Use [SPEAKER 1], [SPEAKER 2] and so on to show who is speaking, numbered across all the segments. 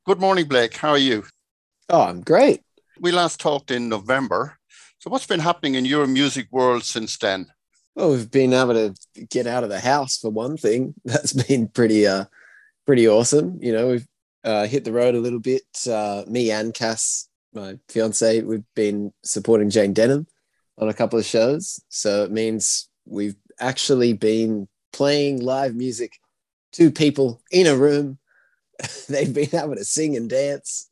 [SPEAKER 1] Good morning, Blake. How are you?
[SPEAKER 2] Oh, I'm great.
[SPEAKER 1] We last talked in November. So, what's been happening in your music world since then?
[SPEAKER 2] Well, we've been able to get out of the house for one thing. That's been pretty awesome. We've hit the road a little bit. Me and Cass, my fiance, we've been supporting Jane Denham on a couple of shows. So it means we've actually been playing live music to people in a room. They've been able to sing and dance.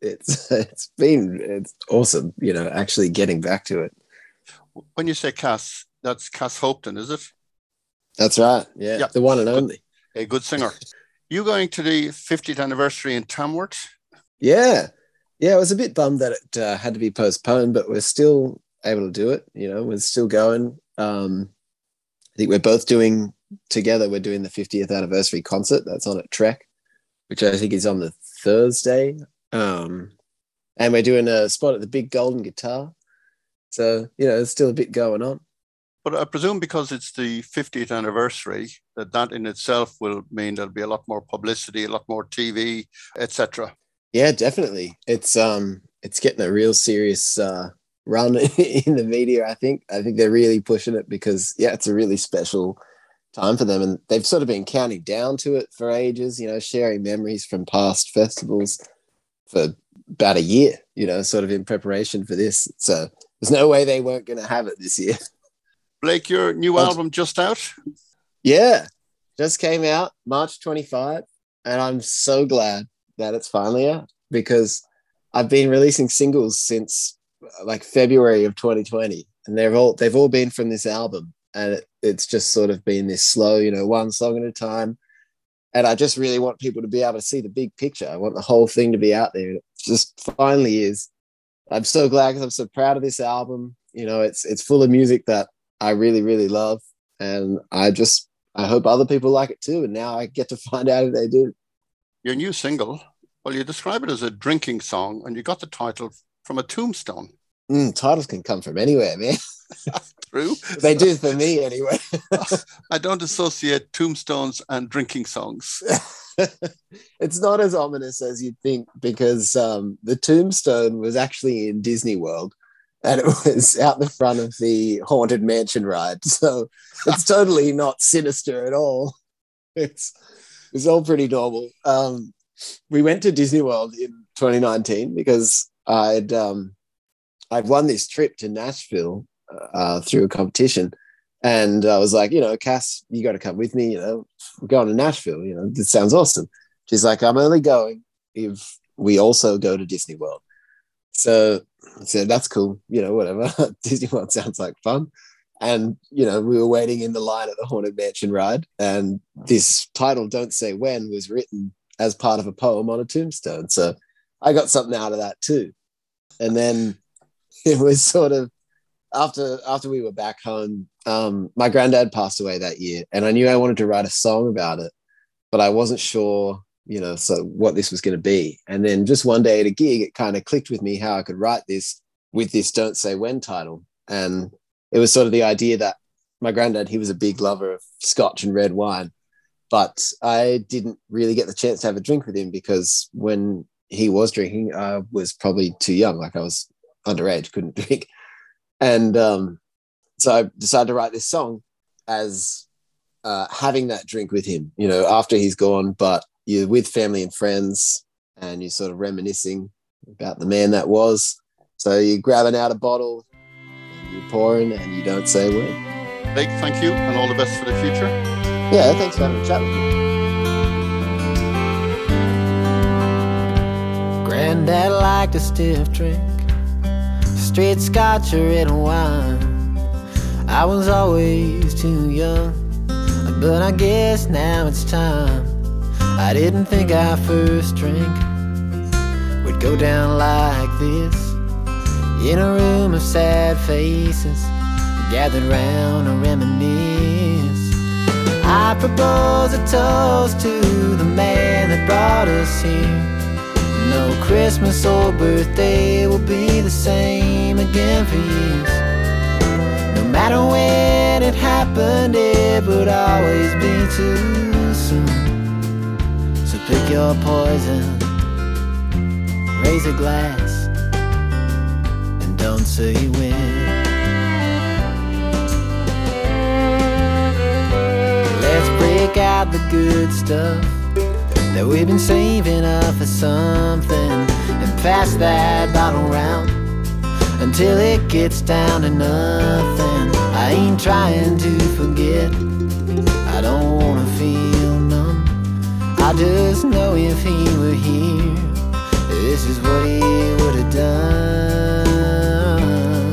[SPEAKER 2] It's awesome, actually getting back to it.
[SPEAKER 1] When you say Cass, that's Cass Hopton, is it?
[SPEAKER 2] That's right. Yeah. The one and only.
[SPEAKER 1] A good singer. You going to the 50th anniversary in Tamworth?
[SPEAKER 2] Yeah. Yeah, I was a bit bummed that it had to be postponed, but we're still able to do it. We're still going. I think we're both doing together. We're doing the 50th anniversary concert. That's on at Trek, which I think is on the Thursday. And we're doing a spot at the Big Golden Guitar. So, there's still a bit going on.
[SPEAKER 1] But I presume because it's the 50th anniversary, that in itself will mean there'll be a lot more publicity, a lot more TV, etc.
[SPEAKER 2] Yeah, definitely. It's getting a real serious run in the media, I think. I think they're really pushing it because, it's a really special time for them. And they've sort of been counting down to it for ages, sharing memories from past festivals for about a year, sort of in preparation for this. So there's no way they weren't going to have it this year.
[SPEAKER 1] Blake, your new album just out?
[SPEAKER 2] Yeah, just came out March 25. And I'm so glad that it's finally out because I've been releasing singles since like February of 2020. And they've all been from this album. And it's just sort of been this slow, one song at a time. And I just really want people to be able to see the big picture. I want the whole thing to be out there. It just finally is. I'm so glad because I'm so proud of this album. It's full of music that I really, really love. And I hope other people like it too. And now I get to find out if they do.
[SPEAKER 1] Your new single, well, you describe it as a drinking song and you got the title from a tombstone.
[SPEAKER 2] Titles can come from anywhere, man.
[SPEAKER 1] True.
[SPEAKER 2] They do for me anyway.
[SPEAKER 1] I don't associate tombstones and drinking songs.
[SPEAKER 2] It's not as ominous as you'd think because the tombstone was actually in Disney World and it was out the front of the Haunted Mansion ride. So it's totally not sinister at all. It's all pretty normal. We went to Disney World in 2019 because I'd won this trip to Nashville through a competition. And I was like, Cass, you got to come with me. We're going to Nashville. This sounds awesome. She's like, I'm only going if we also go to Disney World. So I said, that's cool. Whatever. Disney World sounds like fun. And, we were waiting in the line at the Haunted Mansion ride. And this title, Don't Say When, was written as part of a poem on a tombstone. So I got something out of that too. And then it was sort of after we were back home, my granddad passed away that year, and I knew I wanted to write a song about it, but I wasn't sure, so what this was going to be. And then just one day at a gig, it kind of clicked with me how I could write this with this Don't Say When title. And it was sort of the idea that my granddad, he was a big lover of scotch and red wine, but I didn't really get the chance to have a drink with him because when he was drinking, I was probably too young. Like I was underage, couldn't drink. And so I decided to write this song as having that drink with him, after he's gone, but you're with family and friends and you're sort of reminiscing about the man that was. So you're grabbing out a bottle and you're pouring and you don't say when.
[SPEAKER 1] Blake, thank you and all the best for the future.
[SPEAKER 2] Yeah, thanks for having a chat with me.
[SPEAKER 3] Granddad liked a stiff drink, straight scotch or red wine. I was always too young, but I guess now it's time. I didn't think our first drink would go down like this, in a room of sad faces gathered round to reminisce. I propose a toast to the man that brought us here. No Christmas or birthday will be the same again for years. No matter when it happened, it would always be too soon. So pick your poison a glass and don't say when. Let's break out the good stuff that we've been saving up for something and pass that bottle round until it gets down to nothing. I ain't trying to forget, I don't wanna feel numb. I just know if he were here, this is what he would have done.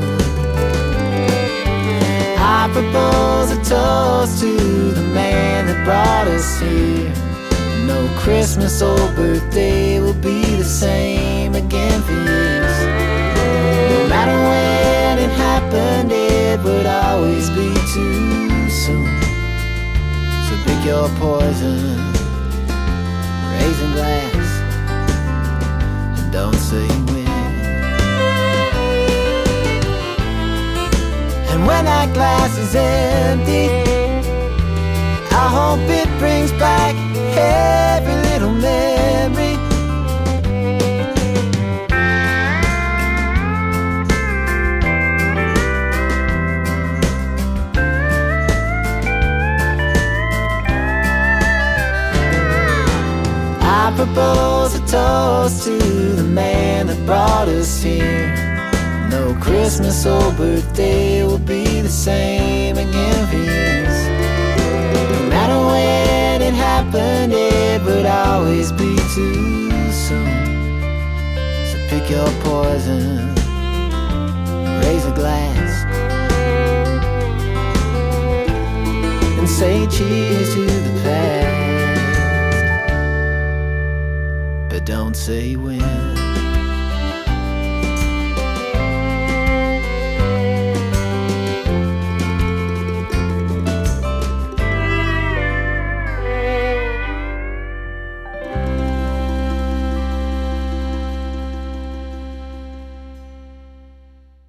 [SPEAKER 3] I propose a toast to the man that brought us here. No Christmas or birthday will be the same again for years. No matter when it happened, it would always be too soon. So pick your poison, raise a glass, and don't say when. And when that glass is empty, I hope it brings back every little memory. I propose a toast to the man that brought us here. No Christmas or birthday will be the same again for years. No matter when it happened, it would always be too soon. So pick your poison, raise a glass, and say cheers to the past, but don't say when.